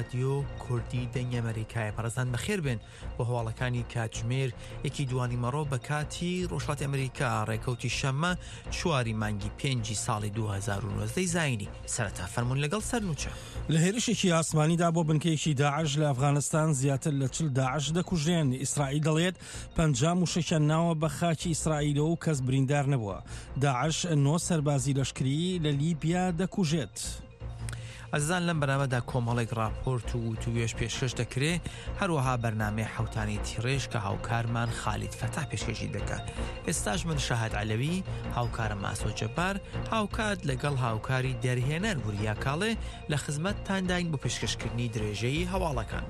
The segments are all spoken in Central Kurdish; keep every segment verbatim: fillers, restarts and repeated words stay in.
رادیۆ کوردی دەنگی ئەمریکای پەرزان بەخێر بێن بۆ هەواڵەکانی کاتژمێر یەکی دوانی مەڕۆ بە کاتی ڕۆژهەڵاتی ئەمریکا ڕێکەوتی شەممە چواری مانگی پێنجی ساڵی دوو هەزار و نۆزدە زاینی سەرەتا فەرموون لەگەڵ سەرنووچە لە هێرشێکی ئاسمانیدا بۆ بنکەیەکی داعش لە ئەفغانستان زیاتر لە چل داعش دەکوژێن. ئیسرائیل دەڵێت پەنجام وشەکیان ناوە بە خاکی ئیسرائیلەوە و کەس بریندار نەبووە. داعش نۆ سەربازی لەشکری لە لیبیا دەکوژێت. ئەزان لەم بەنامەدا کۆمەڵێک راپۆرت و توێش پێشکەش دەکرێ، هەروەها بەرنامەی حوتانی تیڕێژ کە هاوکارمان خالید فەتاح پێشکەشی دەکات. ئێستاش من شاهد عەلەوی هاوکارم ماسۆ جەبار هاوکات لەگەڵ هاوکاری دەرهێنەر وریا کاڵێ لە خزمەتتان داین بۆ پێشکەشکردنی درێژەی هەواڵەکان.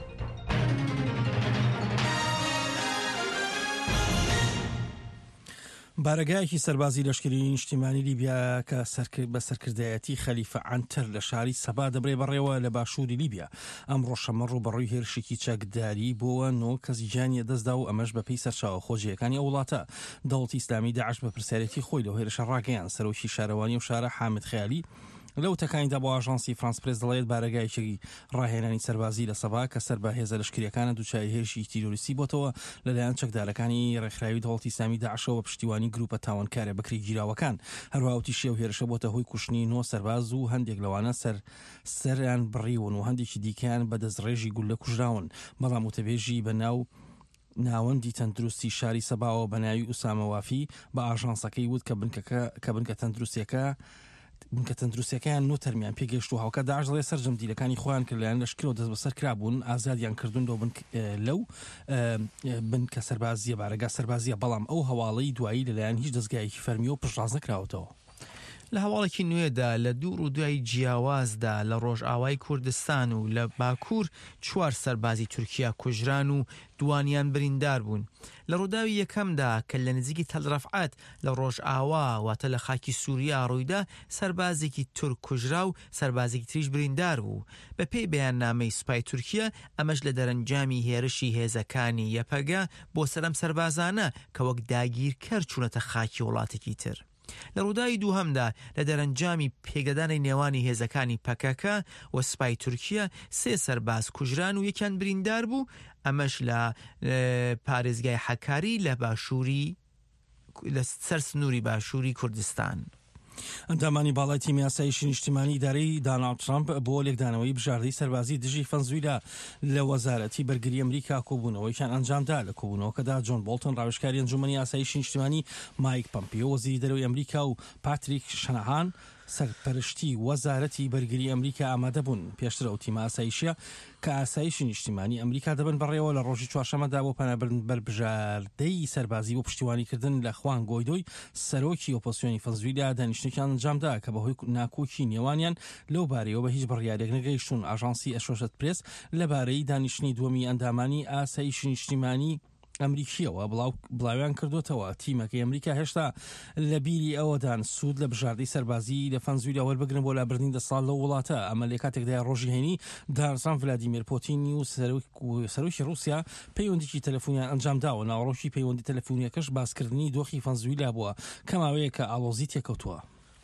بارگایەکی سەربازی لەشکری نیشتیمانی لیبیا کە بە سەرکردایەتی خەلیفە عنتەر لە شاری سەبا دەبرێ بەڕێوە لە باشووری لیبیا. ئەمڕۆ شەمە ڕوبەڕووی هێرشێکی چەکداری بۆوە نۆ کەسی گیانی دەستدا و ئەمەش بەپێی سەرچاوە خۆجیەکانی ئەو وڵاتە. دەوڵەتی ئیسلامی داعش بە پرسیارەتی خۆی لەو هێرشە ڕاگەیان. سەرۆکی شارەوانی و شارە حامد خەیالی لەو تەکانیدا بۆ ئاژانسی فرانس پرێس دەڵێت بارگایەکی ڕاهێنانی سەربازی لە سەبا کە سەر بە هێزە لەشکریەکانە دووچاری هێرشی تیرۆریستی بۆتەوە لەلایەن چەکدارەکانی ڕێکخراوی دەوڵەتی ئیسلامی داعشەوە پشتیوانی گروپە تاوانکارە بەکری گیراوەکان. هەروەها وتیشیە و هێرشە بۆتە هۆی کوشتنی نۆ سەرباز و هەندێک لەوانە سەر سەریان بڕیون و هەندێکی دیکەیان بە دەستڕێژی گولە کوژراون. بەڵام وتەبێژی بە ناو ناوەندی تەندروستی شاری سەباوە بە ناوی ئوسامە وافی بە ئاژانسەکەی وت کە بنکە تەندروستیەکە بنکە تەندروستیەکەیان نۆ تەرمیان پێگەشت و هاوکە داعش دەڵێ سەرجەم دیلەکانی خۆیان کە لەلایەن لەشکرەوە دەست بەسەر کرابوون ئازادیان کردوون لەو بنکە سەربازیە بارەگا سەربازیە. بەڵام ئەو هەواڵەی دوایی لەلایەن هیچ دەستگایەکی فەرمی و پشتڕاز نەکراوەتەوە. لە هەواڵێکی نوێدا لە دوور و دوای جیاوازدا لە ڕۆژئاوای کوردستان و لە باکوور چوار سەربازی تورکیا کوژران و دوانیان بریندار بوون. لە ڕووداوی یەکەمدا کە لە نزیکی تەلڕەفعات لە ڕۆژئاوا واتە لە خاکی سووریا ڕوویدا سەربازێکی تورک کوژرا و سەربازێکی تریش بریندار بوو. بە پێی بەیاننامەی سوپای تورکیا ئەمەش لە دەرەنجامی هێرشی هێزەکانی یەپەگا بۆ سەرەم سەربازانە کە وەک داگیرکەر چوونەتە خاکی وڵاتێکی تر. لە ڕووداوی دووهەمدا لە دەرەنجامی پێگەدانی نێوانی هێزەکانی پەکەکە و سوپای تورکیا سێ سەرباز کوژران و یەکیان بریندار بوو. ئەمەش لە پارێزگای حەکاری لە باشووری لە سەر سنووری باشووری کوردستان. ئەندامانی باڵای تیمی یاسایشی نیشتیمانی ئیدارەی داناڵد ترامپ بۆ لێکدانەوەی بژاردەی سەربازی دژی فەنزویلا لە وەزارەتی بەرگری ئەمریکا کۆبوونەوەیشان ئەنجامدا. لە کۆبوونەوەکەدا جۆن بۆڵتن ڕاوێژکاری ئەنجومەنی یاسایشی نیشتیمانی، مایک پەمپیۆ وەزیری دەرەوەی ئەمریکا و پاتریک شەنەهان سەرپەرشتی وەزارەتی بەرگری ئەمریکا ئامادە بوون. پێشتر ئەو تیمە ئاسایشیە کە ئاسایشی نیشتیمانی ئەمریکا دەبن بەڕێوە لە ڕۆژی چوارشەمەدا بۆ پەنابردن بەربژاردەی سەربازی بۆ پشتیوانیکردن لە خوان گۆیدۆی سەرۆکی ئۆپۆزیسیۆنی فەنزویلا دانیشتێکیان ئەنجامدا کە بەهۆی ناکۆکی نێوانیان لەو بارەیەوە بە هیچ بڕیارێک نەگەیشتون. ئاژانسی ئەسۆشێتد پرێس لەبارەی دانیشتنی دووەمی ئەندامانی ئاسایشی نیشتیمانی ئەمریکیەوە بڵاویان کردوتەوە. تیمەکەی ئەمریکا هێشتا لە بیری ئەوەدان سوود لە بژاردەی سەربازی لە فەنزویلا وەربگرن بۆ لابردنی دەسەڵات لە وڵاتە. ئەمە لە کاتێکدا ڕۆژی هەینی دارسان ڤلادیمیر پۆتینی و سەرۆکی رووسیا پەیوەندیی تەلەفۆنیان ئەنجامداوە. ناوەڕۆکی پەیوەندی تەلەفۆنیەکەش باسکردنی دۆخی فەنزویلا بووە کە ماوەیە کە ئاڵۆزی تێکەوتووە.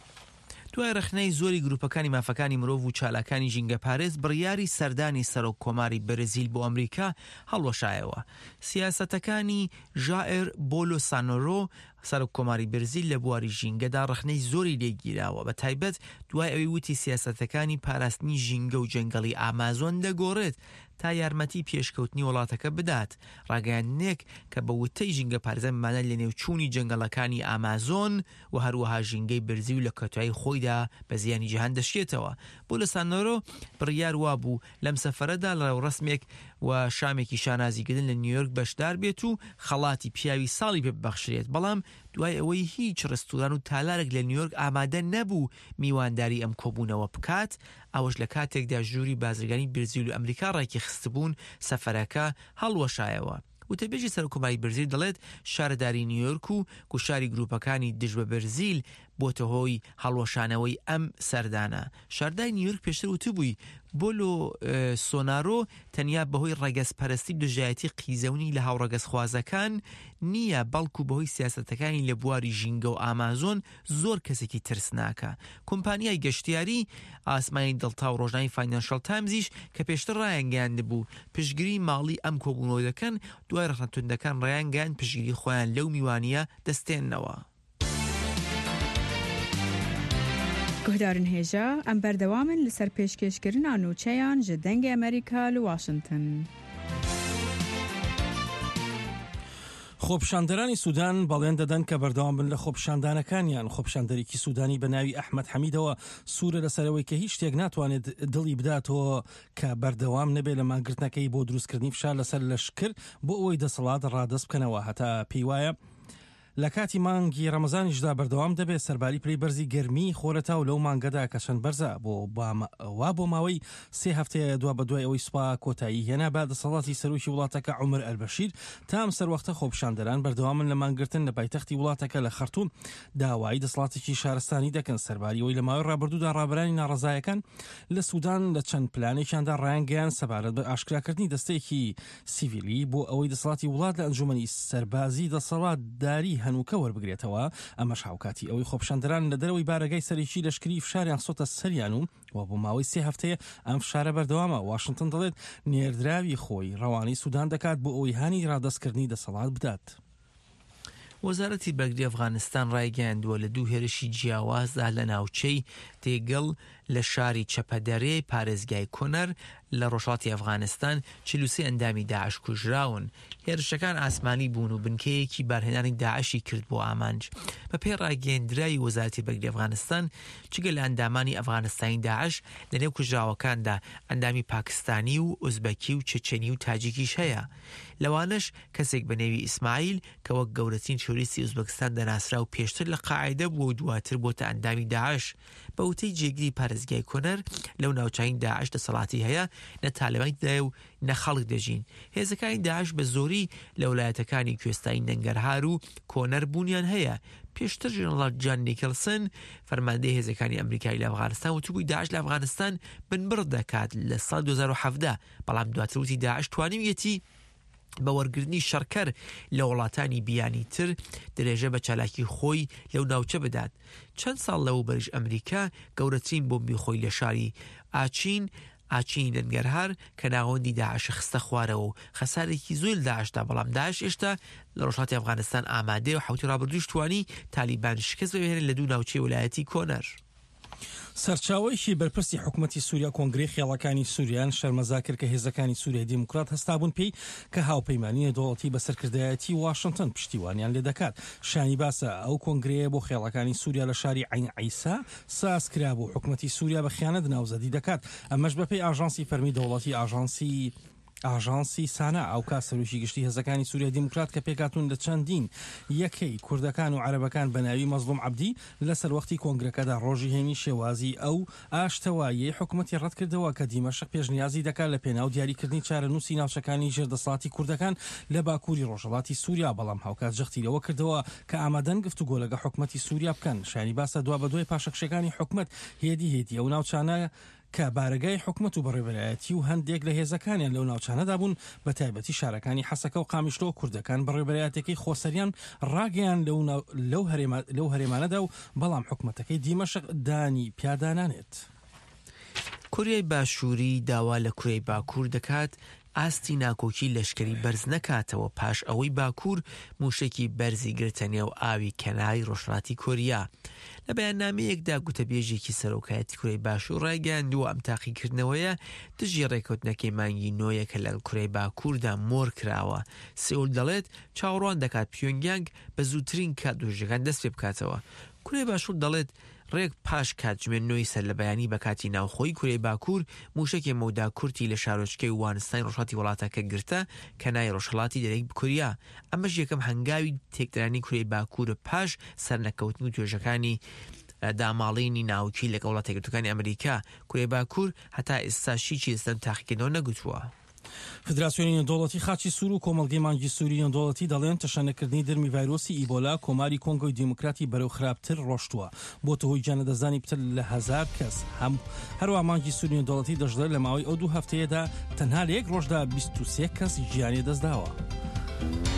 دوای رەخنەی زۆری گروپەکانی مافەکانی مرۆڤ و چالاکانی ژینگە پارێز بڕیاری سەردانی سەرۆک کۆماری بەرزیل بۆ ئەمریکا هەڵوەشایەوە. سیاسەتەکانی ژائر بۆلۆسانۆرۆ سەرۆک کۆماری بەرزیل لە بواری ژینگەدا رەخنەی زۆری لێگیراوە، بە تایبەت دوای ئەوەی وتی سیاسەتەکانی پاراستنی ژینگە و جەنگەڵی ئامازۆن دەگۆڕێت تا یارمەتی پێشکەوتنی وڵاتەکە بدات. ڕاگەیاندنێک کە بە وتەی ژینگە پارێزە مانە لە نێوچوونی جەنگەڵەکانی ئامازۆن و هەروەها ژینگەی بەرزی و لە کەتوای خۆیدا بە زیانی جیهان دەشێتەوە. بۆلۆسانۆرۆ بڕیار وابوو لەم سەفەرەدا لە ڕسمێک و شامێکی شانازیکردن لە نیویۆرک بەشدار بێت و خەڵاتی پیاوی ساڵی پێ ببەخشرێت. بەڵام دوای ئەوەی هیچ ڕستوران و تالارێک لە نیویۆرک ئامادە نەبوو میوانداری ئەم کۆبوونەوە بکات، ئەوەش لە کاتێکدا ژووری بازرگانی بەرزیل و ئەمریکا ڕێکی خستبوون سەفەرەکە هەڵوەشایەوە. وتەبێژی سەرۆککۆماری بەرزیل دەڵێت شارەداری نیویۆرک و گوشاری گروپەکانی دژ بە بەرزیل بۆتە هۆی هەڵوەشانەوەی ئەم سەردانە. شاردای نیویۆرک پێشتر وتبووی بۆلۆ سۆنارۆ تەنیا بەهۆی ڕەگەزپەرستی دژایەتی قیزەونی لە هاوڕەگەزخوازەکان نییە، بەڵکو بەهۆی سیاسەتەکانی لە بواری ژینگە و ئامازۆن زۆر کەسێکی ترسناکە. کۆمپانیای گەشتیاری ئاسمانی دڵتا و ڕۆژناوی فاینانشەل تایمزیش کە پێشتر ڕایانگەیاند بوو پشگیری ماڵی ئەم کۆبوونەوە دەکەن، دوای ڕەخنەتوندەکان ڕایانگەیاند پشگیری خۆیان لەو میوانیە دەستێننەوە. گهدارن هێژە ئەم بەردەوامن لەسەر پێشکەشکردنا نوچەیان ji dengê ئەمریکا لە واشنگتن. خۆپیشاندەرانی سوودان بەڵێن دەدەن کە بەردەوام بن لە خۆپیشاندانەکانیان. خۆپیشاندەرێکی سوودانی بەناوی ئەحمەد حەمیدەوە سوورە لەسەرەوەی کە هیچ شتێک ناتوانێت دڵی بداتەوە کە بەردەوام نەبێت لە ماگرتنەکەی بۆ دروستکردنی فشار لەسەر لەشکر بۆ ئەوەی دەسەڵات ڕادەست بکەنەوە. هەتا پێی وایە لە کاتی مانگی ڕەمەزانیشدا بەردەوام دەبێت سەرباری پلەی بەرزی گەرمی خۆرەتا و لەو مانگەدا کە چەند بەرزە بۆ وا بۆ ماوەی سێ هەفتەیە دوا بە دوای ئەوەی سوپا کۆتایی هێنا بە دەسەڵاتی سەرۆکی وڵاتەکە عومەر ئەلبەشیر تام سەروەختە خۆپیشاندەران بەردەوامن لە مانگرتن لە پایتەختی وڵاتەکە لە خەرتوم داوای دەسەڵاتێکی شارستانی دەکەن سەرباری ئەوەی لە ماوەی ڕابردوودا ڕابرانی ناڕەزایەکان لە سوودان لە چەند پلانێکیاندا ڕایانگەیان سەبارەت بە ئاشکراکردنی دەستەیەکی سیڤیلی بۆ ئەوەی دەسەڵاتی وڵات لە ئەنجومەنی سەربازی دەسەڵاتداری هەنووکە وەربگرێت. ئەمەش هاوکاتی ئەوەی خۆپیشاندەران لە دەرەوەی بارەگای سەرێکی لەشکری فشاریان سۆتە سەریان و و بۆ ماوەی سێ هەفتەیە ئەم فشارە بەردەوامە. واشنگتن دەڵێت نێردراوی خۆی ڕەوانەی سوودان دەکات بۆ ئەوەی هانی ڕادەستکردنی دەسەڵات بدات. وەزارەتی بەرگری ئەفغانستان ڕایگەیاندووە لە دوو هێرشی جیاوازدا لە ناوچەی تێگەڵ لە شاری چەپەدەرێ پارێزگای کۆنەر لە ڕۆژهەڵاتی ئەفغانستان چل و سێ ئەندامی داعش کوژراون. هێرشەکان ئاسمانی بوون و بنکەیەکی بارهێنانی داعشی کرد بۆ ئامانج. بە پێی ڕاگەیاندراوی وەزارەتی بەرگری ئەفغانستان چگە لە ئەندامانی ئەفغانستانی داعش لە نێو کوژراوەکاندا ئەندامی پاکستانی و ئوزبەکی و چەچەنی و تاجیکیش هەیە. لەوانش کەسێک بە نێوی ئیسماعیل کە وەک گەورەترین تۆریستی ئوزبەکستان دەناسرا و پێشتر لە قاعیدە بووە و دواتر بۆتە ئەندامی داعش. بە وتەی جێگیری پارێزگای کۆنەر لەو ناوچەی داعش دەسەڵاتی هەیە، نە تالێبانی و نە خەڵک دەژین. هێزەکانی داعش بە زۆری لە وڵایەتەکانی کوێستانی نەنگەرهار و کۆنەر بوونیان هەیە. پێشتر ژێنەرال جان نیکلسن فەرماندەی هێزەکانی ئەمریکای لە ئەفغانستان وتبووی داعش لە ئەفغانستان بنبڕ دەکات لە ساڵ دوو هەزار و حەڤدە، بەڵام دواتر وتی داعش توانیویەتی بە وەرگرتنی شەڕکەر لە وڵاتانی بیانی تر درێژە بە چالاکی خۆی لەو ناوچە بدات. چەند ساڵ لەو بەرژ ئەمریکا گەورەترین بۆمبی خۆی لە شاری ئاچین ئاچینی نەنگەرهار کە ناوەندی داعش خستە خوارەوە و خەسارێکی زۆر داعشدا، بەڵام داعش ئێشتا لە ڕۆژهەڵاتی ئەفغانستان ئامادەیە و حوتی ڕابردوویش توانی تالیبان شکست بهێنێت لە دوو ناوچەی ویلایەتی کۆنەر. سەرچاوەیەکی بەرپرسی حکوومەتی سووریا کۆنگرەی خێڵەکانی سووریان شەرمەزا کرد کە هێزەکانی سووریای دیموکرات هەستابوون پێی کە هاوپەیمانی دەوڵەتی بە سەرکردایەتی واشنگتن پشتیوانیان لێ دەکات. شانی باسە ئەو کۆنگرەیە بۆ خێڵەکانی سووریا لە شاری عین عیسا سازکرا بۆ حکوومەتی سووریا بە خیانەت ناوزەدی دەکات. ئەمەش بەپێی ئاژانسی فەرمی دەوڵەتی ئاژانسی ئاژانسی سانا ئەو کاسەروشی گشتی هێزەکانی سووریا دیموکرات کە پێکاتون لە چەندین یەکەی کوردەکان و عەرەبەکان بە ناوی مەزلوم عەبدی لەسەر وەختی کۆنگرەکەدا ڕۆژی هێنی شێوازی ئەو ئاشتەواییەی حکوومەتی ڕەت کردەوە کە دیمەشق پێشنیازی دەکات لە پێناو دیاریکردنی چارەنووسی ناوچەکانی ژێردەسەڵاتی کوردەکان لە باکووری ڕۆژهەڵاتی سووریا، بەڵام هاوکات جەختی لەوە کردەوە کە ئامادەن گفتوگۆ لەگە حکوومەتی سووریا بکەن. شانی باسە دوا بە دوای پاشەکشەکانی حکوومەت هێدی هێدی ئەو ناوچانە کە بارگای حکوومەت و بەڕێوەبەرایەتی و هەندێک لە هێزەکانیان لەو ناوچانەدا بوون، بە تایبەتی شارەکانی حەسەکە و قامیشلۆ کوردەکان بەڕێوەبەرایەتەکەی خۆسەریان ڕاگەیان لەو هەرێمانەدا و بەڵام حکوومەتەکەی دیمەشق دانی پیادانانێت. کوریای باشووری داوا لە کوریای باکوور دەکات ئاستی ناکۆکی لەشکری بەرز نەکاتەوە پاش ئەوەی باکوور موشێکی بەرزی گرتەنێ و ئاوی کەناری ڕۆژهەڵاتی کۆریا. لە بەیاننامەیەکدا گوتەبێژێکی سەرۆکایەتی کوریای باشوور ڕایگەیاندووە ئەم تاقیکردنەوەیە دژی ڕێکەوتنەکەی مانگی نۆیەکە لە کوریای باکووردا مۆر کراوە. سێول دەڵێت چاوەڕوان دەکات پیۆنگیانگ بە زووترین کات دۆژەکان دەست پێ بکاتەوە. کوریای باشوور دەڵێت ڕێک پاش کاتژمێر نۆی سەر لە بەیانی بە کاتی ناوخۆی کوریای باکوور موشێکی مەودا کورتی لە شارۆچکەی وانستانی ڕۆژهەڵاتی وڵاتەکە گرتە کە نای ڕۆژهەڵاتی دەرەی کوریا. ئەمەش یەکەم هەنگاوی تێکدرانی کوریای باکوور پاش سەرنەکەوتن و توێژەکانی داماڵینی ناوکی لەگە وڵاتە یەکگرتووەکانی ئەمریکا. کوریای باکوور هەتا ئێستا شیچی دەستەن تاقیکردنەوە نەگوتووە. فدراسیۆنی نێودەوڵەتی خاچی سوور و کۆمەڵگەی مانگی سووری نێودەوڵەتی دەڵێن تەشانەکردنی دەرمی ڤایرۆسی ئیبۆلا کۆماری کۆنگۆی دیموکراتی بەرەو خراپتر ڕۆشتووە بۆتە هۆی جانەدەزانی پتر لە هەزار کەس هەم هەروە مانگی سووری نێودەوڵەتی دەژڵێت لە ماوەی ئەو دوو هەفتەیەدا تەنها لە یەک ڕۆژدا بیست و سێ کەس گیانی دەستداوە.